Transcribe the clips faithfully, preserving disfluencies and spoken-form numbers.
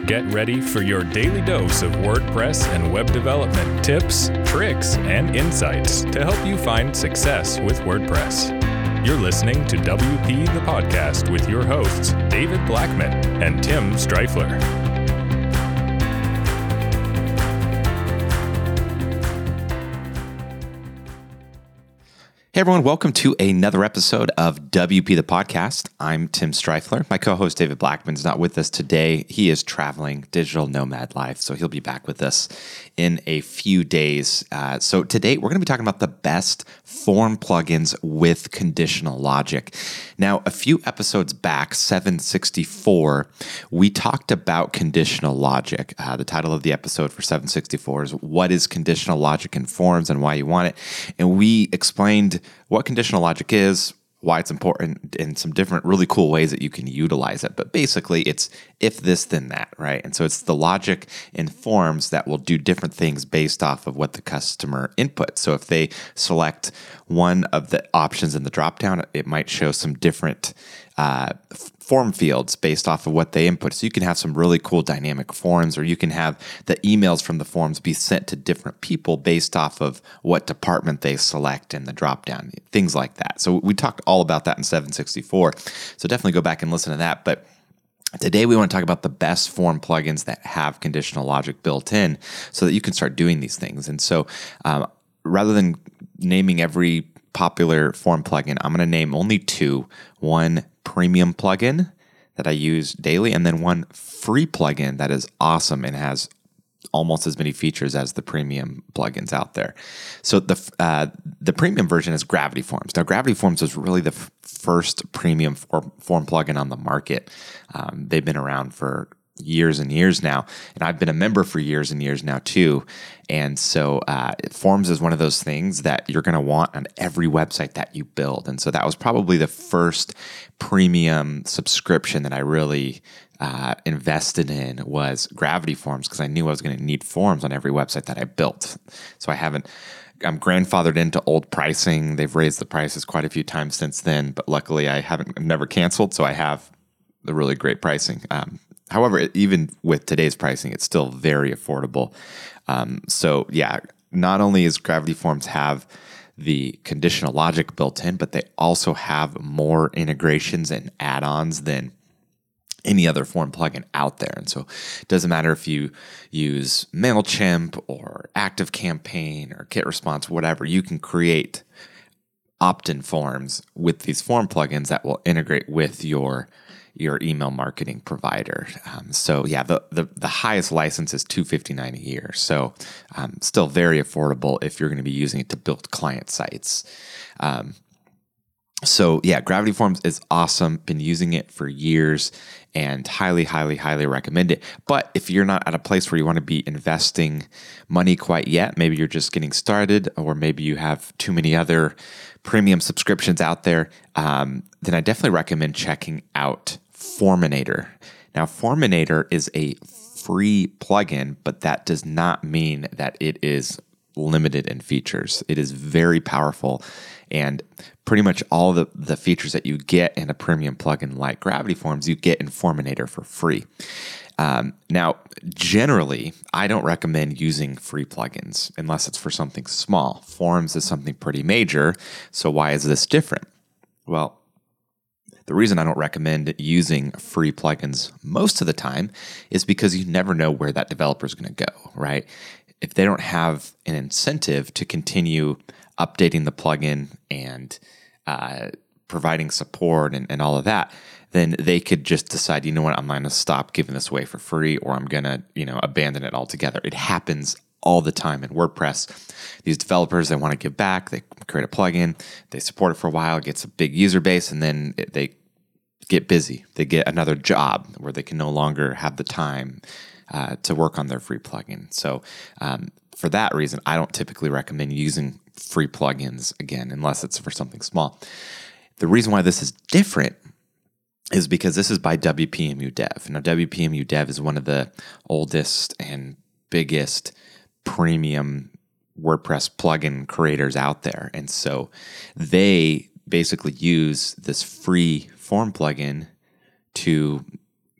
Get ready for your daily dose of WordPress and web development tips, tricks, and insights to help you find success with WordPress. You're listening to W P the Podcast with your hosts, David Blackman and Tim Streifler. Hey everyone, welcome to another episode of W P the Podcast. I'm Tim Streifler. My co-host David Blackman is not with us today. He is traveling digital nomad life, so he'll be back with us in a few days. Uh, so today we're going to be talking about the best form plugins with conditional logic. Now, a few episodes back, seven sixty-four, we talked about conditional logic. Uh, the title of the episode for seven sixty-four is What is Conditional Logic in Forms and Why You Want It? And we explained what conditional logic is, why it's important, and some different really cool ways that you can utilize it. But basically, it's if this, then that, right? And so it's the logic in forms that will do different things based off of what the customer inputs. So if they select one of the options in the dropdown, it might show some different uh, form fields based off of what they input. So you can have some really cool dynamic forms, or you can have the emails from the forms be sent to different people based off of what department they select in the dropdown, things like that. So we talked all about that in seven sixty-four. So definitely go back and listen to that. But today we want to talk about the best form plugins that have conditional logic built in so that you can start doing these things. And so um, rather than naming every popular form plugin, I'm going to name only two. One premium plugin that I use daily, and then one free plugin that is awesome and has almost as many features as the premium plugins out there. So the uh, the premium version is Gravity Forms. Now, Gravity Forms was really the f- first premium form, form plugin on the market. Um, they've been around for years and years now, and I've been a member for years and years now too. And so uh, Forms is one of those things that you're going to want on every website that you build. And so that was probably the first premium subscription that I really uh, invested in was Gravity Forms, because I knew I was going to need forms on every website that I built. So I haven't I'm grandfathered into old pricing. They've raised the prices quite a few times since then, but luckily I haven't I've never canceled, so I have the really great pricing. Um, However, even with today's pricing, it's still very affordable. Um, so yeah, not only is Gravity Forms have the conditional logic built in, but they also have more integrations and add-ons than any other form plugin out there. And so it doesn't matter if you use MailChimp or ActiveCampaign or GetResponse, whatever, you can create opt-in forms with these form plugins that will integrate with your your email marketing provider. Um, so yeah, the, the the highest license is two hundred fifty-nine dollars a year. So um, still very affordable if you're going to be using it to build client sites. Um, so yeah, Gravity Forms is awesome. Been using it for years and highly, highly, highly recommend it. But if you're not at a place where you want to be investing money quite yet, maybe you're just getting started, or maybe you have too many other premium subscriptions out there, um, then I definitely recommend checking out Forminator. Now, Forminator is a free plugin, but that does not mean that it is limited in features. It is very powerful, and pretty much all the, the features that you get in a premium plugin like Gravity Forms, you get in Forminator for free. Um, now, generally, I don't recommend using free plugins unless it's for something small. Forms is something pretty major, so why is this different? Well, the reason I don't recommend using free plugins most of the time is because you never know where that developer is going to go, right? If they don't have an incentive to continue updating the plugin and uh, providing support and, and all of that, then they could just decide, you know what, I'm going to stop giving this away for free, or I'm going to, you know, abandon it altogether. It happens all the time in WordPress. These developers, they want to give back, they create a plugin, they support it for a while, it gets a big user base, and then it, they get busy. They get another job where they can no longer have the time uh, to work on their free plugin. So um, for that reason, I don't typically recommend using free plugins, again, unless it's for something small. The reason why this is different is because this is by W P M U Dev. Now, W P M U Dev is one of the oldest and biggest premium WordPress plugin creators out there. And so they basically use this free form plugin to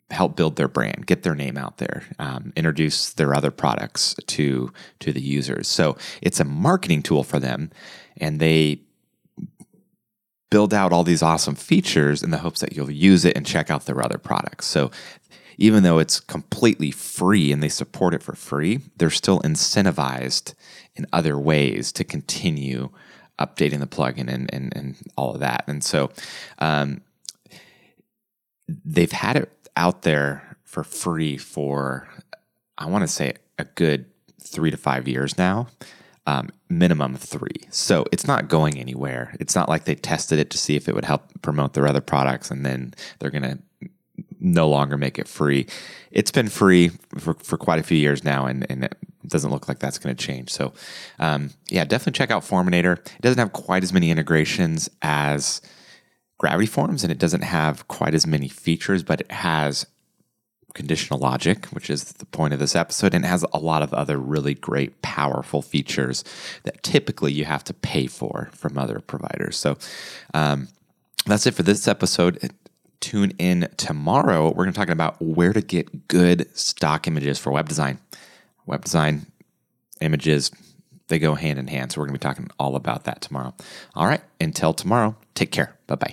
help build their brand, get their name out there, um, introduce their other products to to the users. So it's a marketing tool for them, and they build out all these awesome features in the hopes that you'll use it and check out their other products. So even though it's completely free and they support it for free, they're still incentivized in other ways to continue updating the plugin and, and, and all of that. And so um, they've had it out there for free for, I want to say, a good three to five years now. Um, minimum three. So it's not going anywhere. It's not like they tested it to see if it would help promote their other products and then they're going to no longer make it free. It's been free for, for quite a few years now, and, and it doesn't look like that's going to change. So um, yeah, definitely check out Forminator. It doesn't have quite as many integrations as Gravity Forms, and it doesn't have quite as many features, but it has conditional logic, which is the point of this episode, and it has a lot of other really great, powerful features that typically you have to pay for from other providers. So um, that's it for this episode. Tune in tomorrow. We're going to talk about where to get good stock images for web design. Web design images, they go hand in hand. So we're going to be talking all about that tomorrow. All right. Until tomorrow, take care. Bye-bye.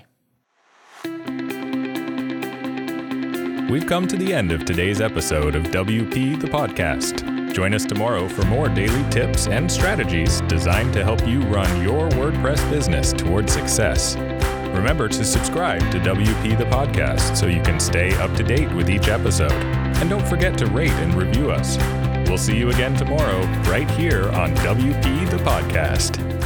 We've come to the end of today's episode of W P the Podcast. Join us tomorrow for more daily tips and strategies designed to help you run your WordPress business toward success. Remember to subscribe to W P the Podcast so you can stay up to date with each episode. And don't forget to rate and review us. We'll see you again tomorrow right here on W P the Podcast.